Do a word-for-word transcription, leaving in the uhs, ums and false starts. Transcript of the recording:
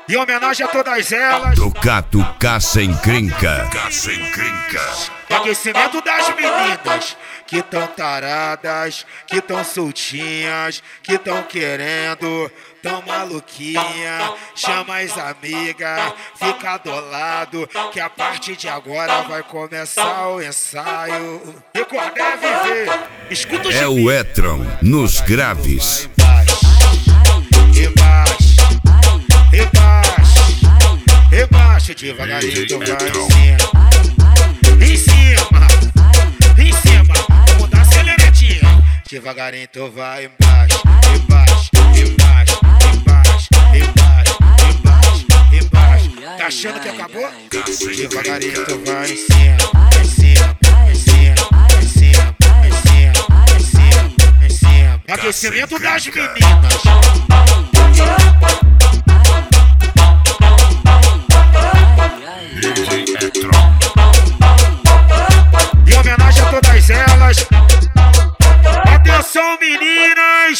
Em homenagem a todas elas. Tocato caça encrenca. Caça encrenca. Aquecimento das meninas que tão taradas, que tão soltinhas, que tão querendo, tão maluquinha. Chama as amigas, fica do lado, que a partir de agora vai começar o ensaio. Recordar é viver. Escuta o É o Etron nos graves. Rebaixa, rebaixa, rebaixa, devagarinho tu vai em cima. Em cima, em cima, vamos dar aceleradinha. Devagarinho tu vai embaixo, embaixo, embaixo, embaixo, embaixo, embaixo, embaixo. Tá achando que acabou? Devagarinho tu vai em cima, em cima, em cima, em cima, em cima, em cima, em cima. Aquecimento das meninas. Em homenagem a todas elas. Atenção, menina!